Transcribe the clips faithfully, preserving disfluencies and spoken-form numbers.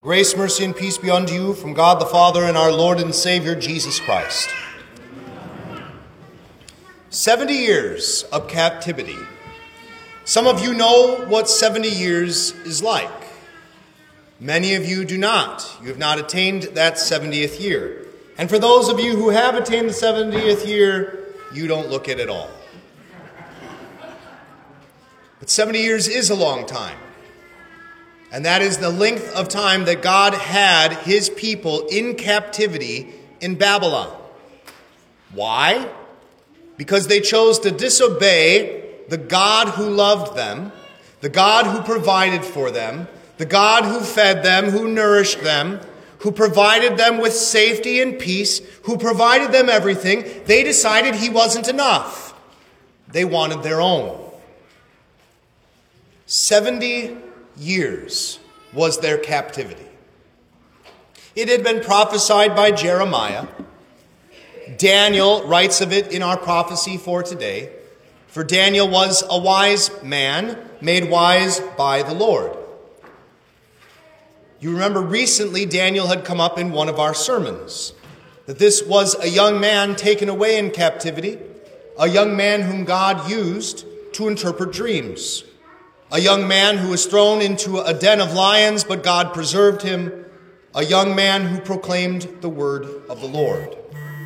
Grace, mercy, and peace be unto you from God the Father and our Lord and Savior, Jesus Christ. Seventy years of captivity. Some of you know what seventy years is like. Many of you do not. You have not attained that seventieth year. And for those of you who have attained the seventieth year, you don't look it at all. But seventy years is a long time. And that is the length of time that God had his people in captivity in Babylon. Why? Because they chose to disobey the God who loved them, the God who provided for them, the God who fed them, who nourished them, who provided them with safety and peace, who provided them everything. They decided he wasn't enough. They wanted their own. Seventy years was their captivity. It had been prophesied by Jeremiah. Daniel writes of it in our prophecy for today. For Daniel was a wise man, made wise by the Lord. You remember recently Daniel had come up in one of our sermons, that this was a young man taken away in captivity, a young man whom God used to interpret dreams. A young man who was thrown into a den of lions, but God preserved him. A young man who proclaimed the word of the Lord.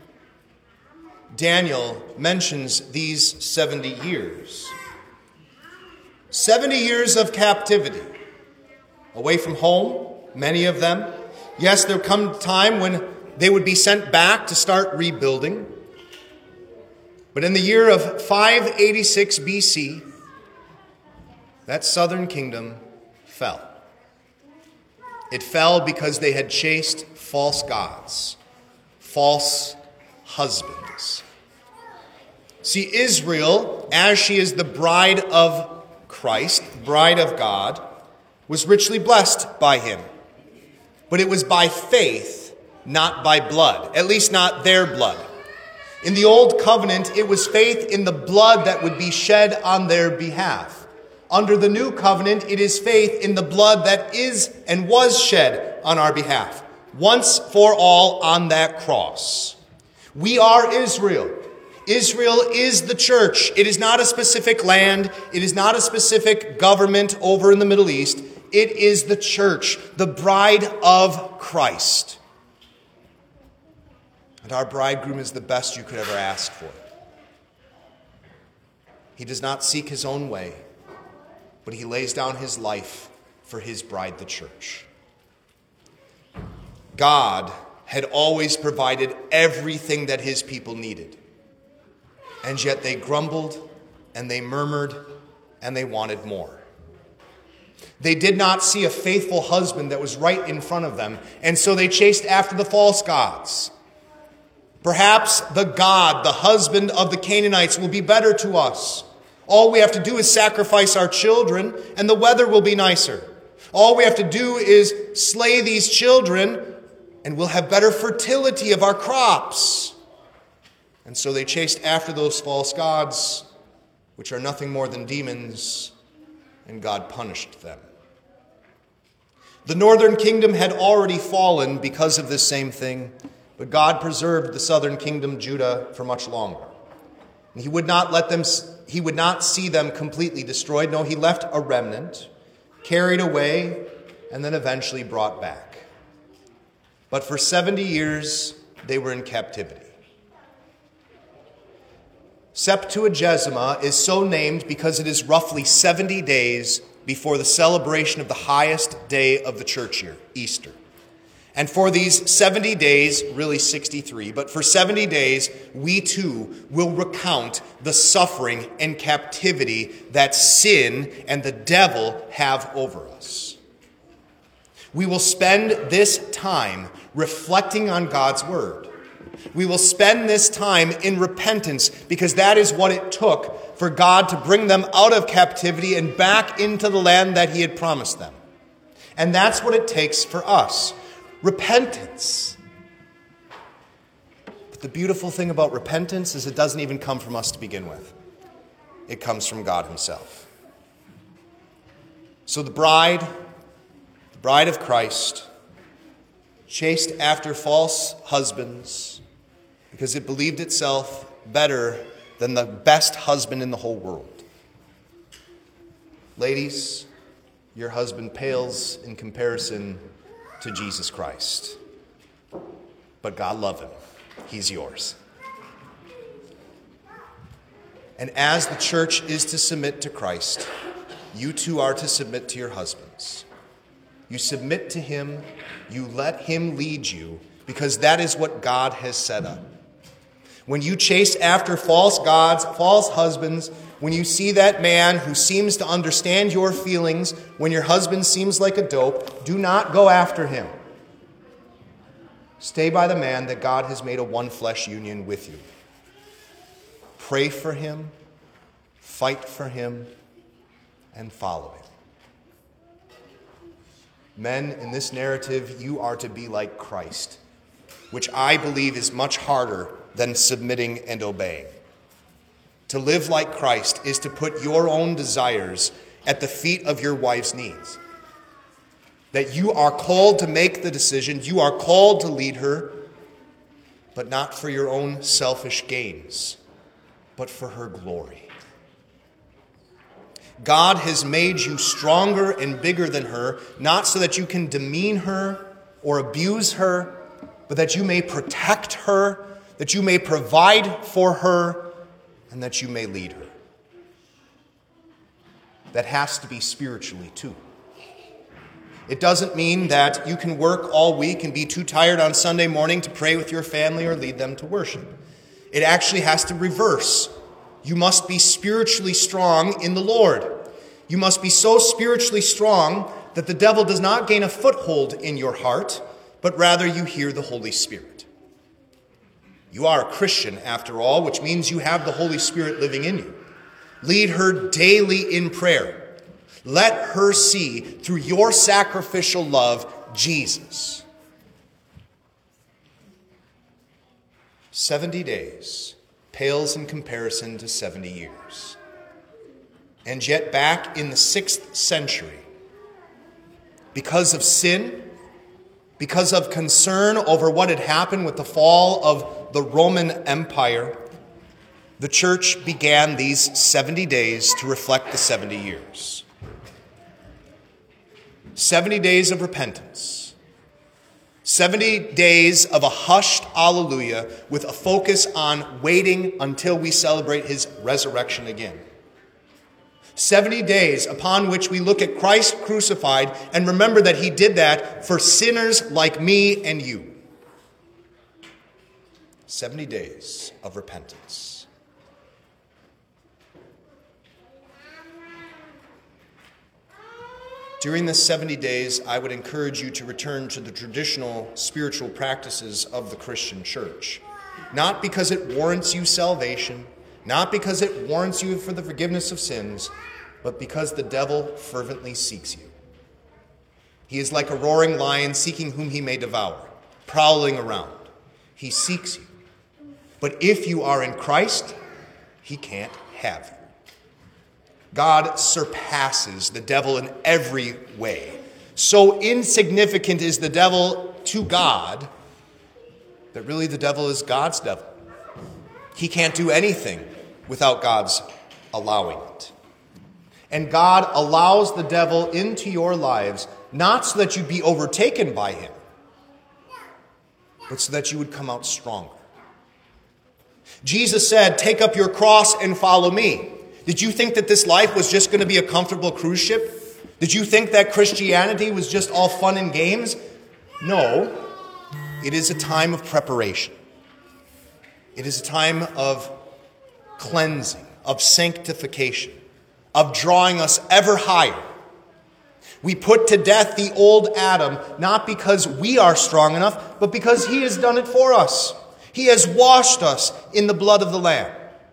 Daniel mentions these seventy years. seventy years of captivity. Away from home, many of them. Yes, there come a time when they would be sent back to start rebuilding. But in the year of five eighty-six B C, that southern kingdom fell. It fell because they had chased false gods, false husbands. See, Israel, as she is the bride of Christ, bride of God, was richly blessed by him. But it was by faith, not by blood, at least not their blood. In the old covenant, it was faith in the blood that would be shed on their behalf. Under the new covenant, it is faith in the blood that is and was shed on our behalf, once for all on that cross. We are Israel. Israel is the church. It is not a specific land. It is not a specific government over in the Middle East. It is the church, the bride of Christ. And our bridegroom is the best you could ever ask for. He does not seek his own way, but he lays down his life for his bride, the church. God had always provided everything that his people needed. And yet they grumbled and they murmured and they wanted more. They did not see a faithful husband that was right in front of them, and so they chased after the false gods. Perhaps the God, the husband of the Canaanites, will be better to us. All we have to do is sacrifice our children, and the weather will be nicer. All we have to do is slay these children, and we'll have better fertility of our crops. And so they chased after those false gods, which are nothing more than demons, and God punished them. The northern kingdom had already fallen because of this same thing, but God preserved the southern kingdom, Judah, for much longer. And he would not let them, he would not see them completely destroyed. No, he left a remnant, carried away, and then eventually brought back. But for seventy years, they were in captivity. Septuagesima is so named because it is roughly seventy days before the celebration of the highest day of the church year, Easter. And for these seventy days, really sixty-three, but for seventy days, we too will recount the suffering and captivity that sin and the devil have over us. We will spend this time reflecting on God's word. We will spend this time in repentance because that is what it took for God to bring them out of captivity and back into the land that he had promised them. And that's what it takes for us. Repentance. But the beautiful thing about repentance is it doesn't even come from us to begin with. It comes from God himself. So the bride, the bride of Christ, chased after false husbands because it believed itself better than the best husband in the whole world. Ladies, your husband pales in comparison to Jesus Christ. But God love him. He's yours. And as the church is to submit to Christ, you too are to submit to your husbands. You submit to him, you let him lead you, because that is what God has set up. When you chase after false gods, false husbands, when you see that man who seems to understand your feelings, when your husband seems like a dope, do not go after him. Stay by the man that God has made a one flesh union with you. Pray for him, fight for him, and follow him. Men, in this narrative, you are to be like Christ, which I believe is much harder than submitting and obeying. To live like Christ is to put your own desires at the feet of your wife's needs. That you are called to make the decisions, you are called to lead her, but not for your own selfish gains, but for her glory. God has made you stronger and bigger than her, not so that you can demean her or abuse her, but that you may protect her, that you may provide for her, and that you may lead her. That has to be spiritually too. It doesn't mean that you can work all week and be too tired on Sunday morning to pray with your family or lead them to worship. It actually has to reverse. You must be spiritually strong in the Lord. You must be so spiritually strong that the devil does not gain a foothold in your heart, but rather you hear the Holy Spirit. You are a Christian, after all, which means you have the Holy Spirit living in you. Lead her daily in prayer. Let her see, through your sacrificial love, Jesus. Seventy days pales in comparison to seventy years. And yet back in the sixth century, because of sin, because of concern over what had happened with the fall of the Roman Empire, the church began these seventy days to reflect the seventy years. seventy days of repentance. seventy days of a hushed alleluia with a focus on waiting until we celebrate his resurrection again. seventy days upon which we look at Christ crucified and remember that he did that for sinners like me and you. seventy days of repentance. During the seventy days, I would encourage you to return to the traditional spiritual practices of the Christian church. Not because it warrants you salvation, not because it warrants you for the forgiveness of sins, but because the devil fervently seeks you. He is like a roaring lion seeking whom he may devour, prowling around. He seeks you. But if you are in Christ, he can't have you. God surpasses the devil in every way. So insignificant is the devil to God that really the devil is God's devil. He can't do anything without God's allowing it. And God allows the devil into your lives not so that you'd be overtaken by him, but so that you would come out stronger. Jesus said, "Take up your cross and follow me." Did you think that this life was just going to be a comfortable cruise ship? Did you think that Christianity was just all fun and games? No, it is a time of preparation. It is a time of cleansing, of sanctification, of drawing us ever higher. We put to death the old Adam, not because we are strong enough, but because he has done it for us. He has washed us in the blood of the Lamb.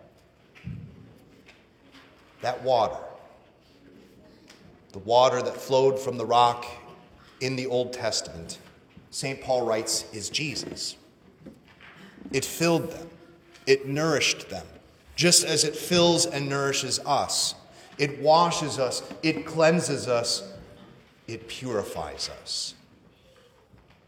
That water, the water that flowed from the rock in the Old Testament, Saint Paul writes, is Jesus. It filled them. It nourished them, just as it fills and nourishes us. It washes us. It cleanses us. It purifies us.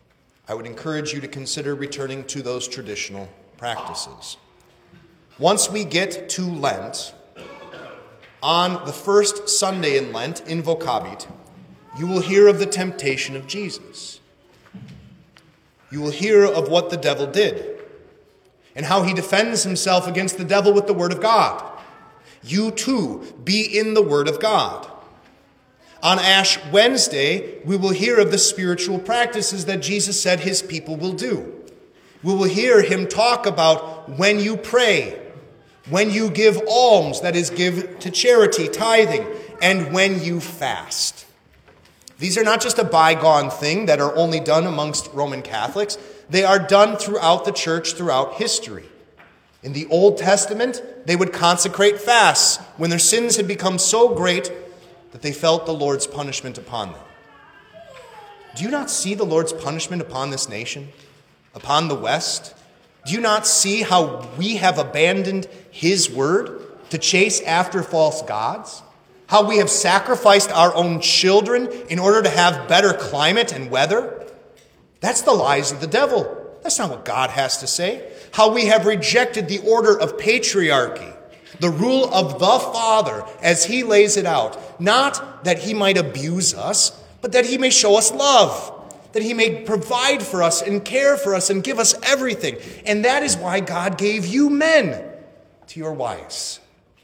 I would encourage you to consider returning to those traditional practices. Once we get to Lent, on the first Sunday in Lent, in Vocabit, you will hear of the temptation of Jesus. You will hear of what the devil did and how he defends himself against the devil with the word of God. You too, be in the word of God. On Ash Wednesday, we will hear of the spiritual practices that Jesus said his people will do. We will hear him talk about when you pray, when you give alms, that is, give to charity, tithing, and when you fast. These are not just a bygone thing that are only done amongst Roman Catholics. They are done throughout the church, throughout history. In the Old Testament, they would consecrate fasts when their sins had become so great that they felt the Lord's punishment upon them. Do you not see the Lord's punishment upon this nation, upon the West? Do you not see how we have abandoned his word to chase after false gods? How we have sacrificed our own children in order to have better climate and weather? That's the lies of the devil. That's not what God has to say. How we have rejected the order of patriarchy, the rule of the Father as he lays it out, not that he might abuse us, but that he may show us love, that he may provide for us and care for us and give us everything. And that is why God gave you men to your wives.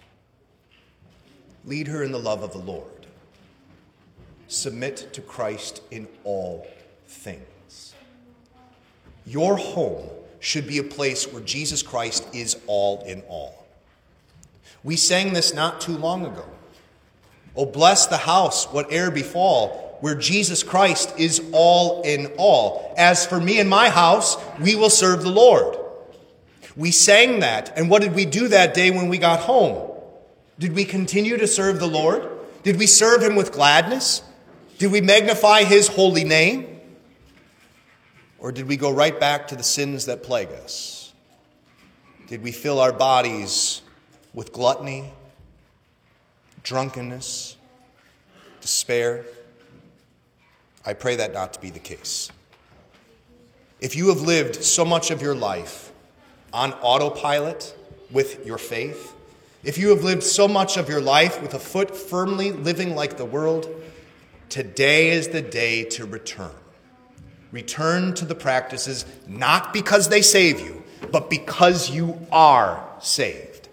Lead her in the love of the Lord. Submit to Christ in all things. Your home should be a place where Jesus Christ is all in all. We sang this not too long ago. Oh, bless the house, whate'er befall, where Jesus Christ is all in all. As for me and my house, we will serve the Lord. We sang that, and what did we do that day when we got home? Did we continue to serve the Lord? Did we serve him with gladness? Did we magnify his holy name? Or did we go right back to the sins that plague us? Did we fill our bodies with gluttony, drunkenness, despair? I pray that not to be the case. If you have lived so much of your life on autopilot with your faith, if you have lived so much of your life with a foot firmly living like the world, today is the day to return. Return to the practices, not because they save you, but because you are saved.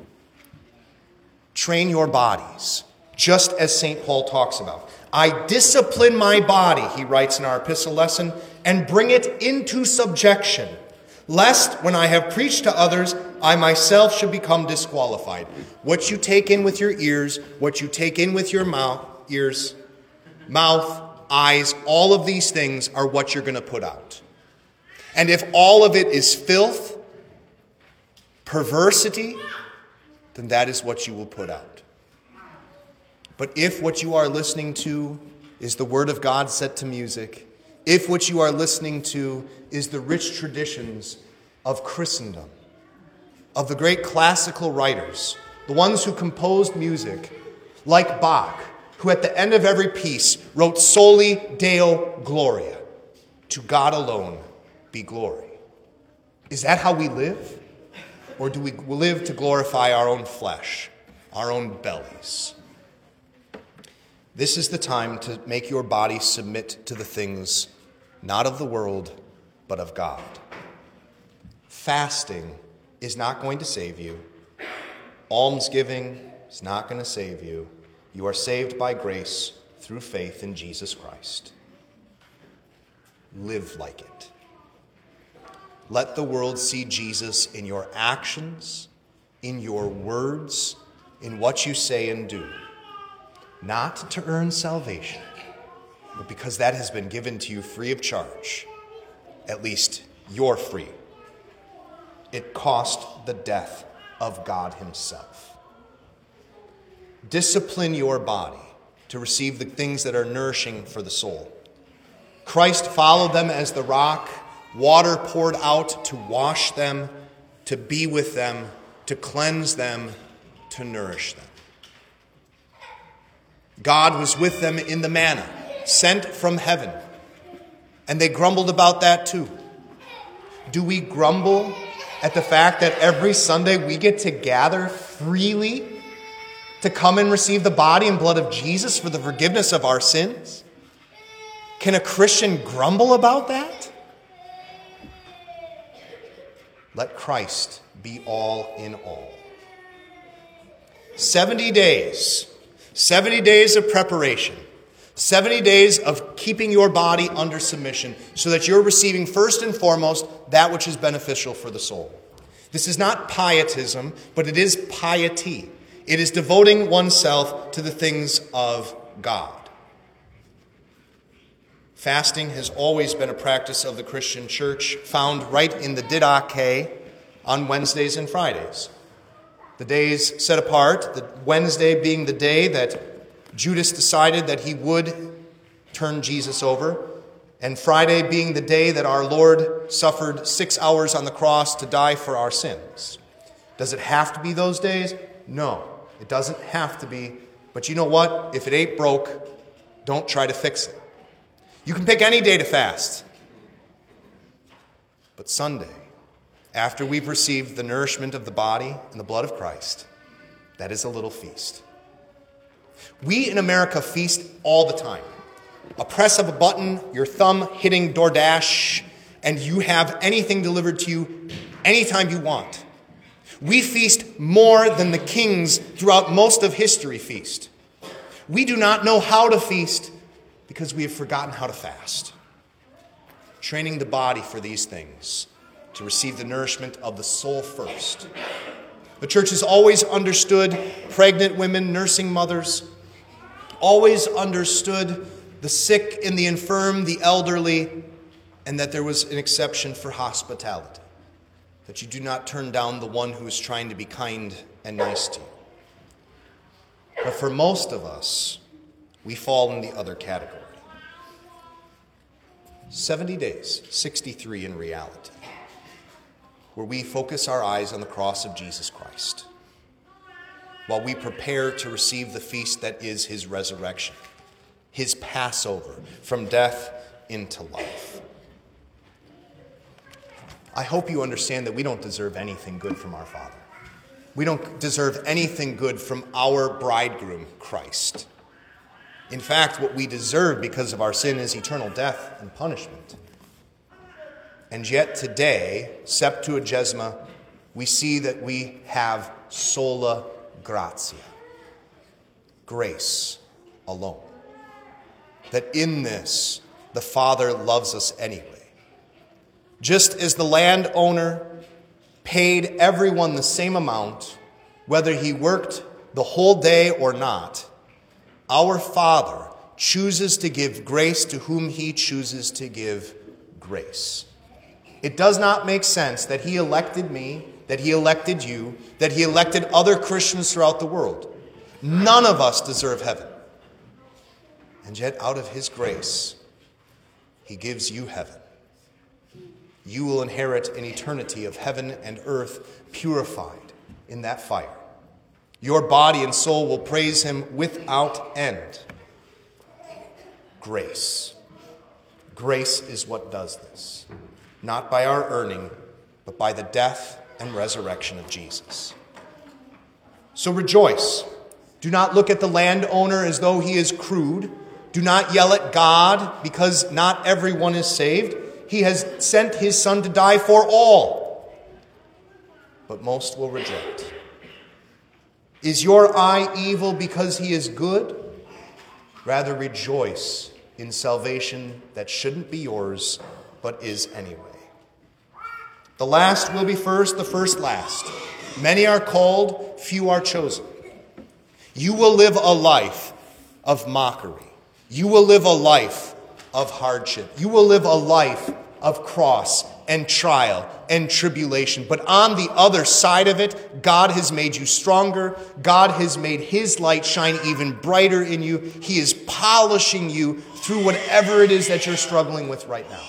Train your bodies, just as Saint Paul talks about. I discipline my body, he writes in our epistle lesson, and bring it into subjection, lest when I have preached to others, I myself should become disqualified. What you take in with your ears, what you take in with your mouth, ears, mouth, eyes, all of these things are what you're going to put out. And if all of it is filth, perversity, then that is what you will put out. But if what you are listening to is the word of God set to music, if what you are listening to is the rich traditions of Christendom, of the great classical writers, the ones who composed music, like Bach, who at the end of every piece wrote Soli Deo Gloria, to God alone be glory. Is that how we live? Or do we live to glorify our own flesh, our own bellies? This is the time to make your body submit to the things not of the world, but of God. Fasting is not going to save you. Almsgiving is not going to save you. You are saved by grace through faith in Jesus Christ. Live like it. Let the world see Jesus in your actions, in your words, in what you say and do. Not to earn salvation, but because that has been given to you free of charge. At least you're free. It cost the death of God himself. Discipline your body to receive the things that are nourishing for the soul. Christ followed them as the rock, water poured out to wash them, to be with them, to cleanse them, to nourish them. God was with them in the manna, sent from heaven. And they grumbled about that too. Do we grumble at the fact that every Sunday we get to gather freely to come and receive the body and blood of Jesus for the forgiveness of our sins? Can a Christian grumble about that? Let Christ be all in all. seventy days. seventy days of preparation. seventy days of keeping your body under submission so that you're receiving first and foremost that which is beneficial for the soul. This is not pietism, but it is piety. It is devoting oneself to the things of God. Fasting has always been a practice of the Christian church, found right in the Didache on Wednesdays and Fridays. The days set apart, the Wednesday being the day that Judas decided that he would turn Jesus over, and Friday being the day that our Lord suffered six hours on the cross to die for our sins. Does it have to be those days? No, it doesn't have to be. But you know what? If it ain't broke, don't try to fix it. You can pick any day to fast. But Sunday, after we've received the nourishment of the body and the blood of Christ, that is a little feast. We in America feast all the time. A press of a button, your thumb hitting DoorDash, and you have anything delivered to you anytime you want. We feast more than the kings throughout most of history feast. We do not know how to feast because we have forgotten how to fast. Training the body for these things, to receive the nourishment of the soul first. The church has always understood pregnant women, nursing mothers, always understood the sick and the infirm, the elderly, and that there was an exception for hospitality. That you do not turn down the one who is trying to be kind and nice to you. But for most of us, we fall in the other category. seventy days, sixty-three in reality, where we focus our eyes on the cross of Jesus Christ, while we prepare to receive the feast that is his resurrection, his Passover from death into life. I hope you understand that we don't deserve anything good from our Father. We don't deserve anything good from our bridegroom, Christ. In fact, what we deserve because of our sin is eternal death and punishment. And yet today, Septuagesima, we see that we have sola gratia, grace alone. That in this, the Father loves us anyway. Just as the landowner paid everyone the same amount, whether he worked the whole day or not, our Father chooses to give grace to whom he chooses to give grace. It does not make sense that he elected me, that he elected you, that he elected other Christians throughout the world. None of us deserve heaven. And yet, out of his grace, he gives you heaven. You will inherit an eternity of heaven and earth purified in that fire. Your body and soul will praise him without end. Grace. Grace is what does this. Not by our earning, but by the death and resurrection of Jesus. So rejoice. Do not look at the landowner as though he is crude. Do not yell at God because not everyone is saved. He has sent his Son to die for all, but most will reject. Is your eye evil because he is good? Rather rejoice in salvation that shouldn't be yours, but is anyway. The last will be first, the first last. Many are called, few are chosen. You will live a life of mockery. You will live a life of hardship. You will live a life of cross and trial and tribulation. But on the other side of it, God has made you stronger. God has made his light shine even brighter in you. He is polishing you through whatever it is that you're struggling with right now.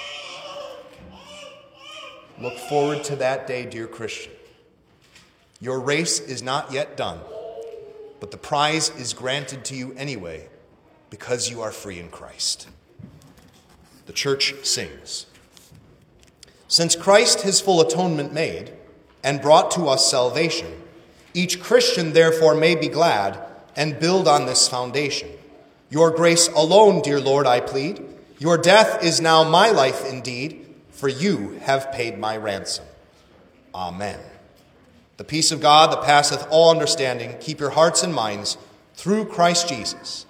Look forward to that day, dear Christian. Your race is not yet done, but the prize is granted to you anyway because you are free in Christ. The church sings. Since Christ his full atonement made and brought to us salvation, each Christian therefore may be glad and build on this foundation. Your grace alone, dear Lord, I plead. Your death is now my life indeed, for you have paid my ransom. Amen. The peace of God that passeth all understanding, keep your hearts and minds through Christ Jesus.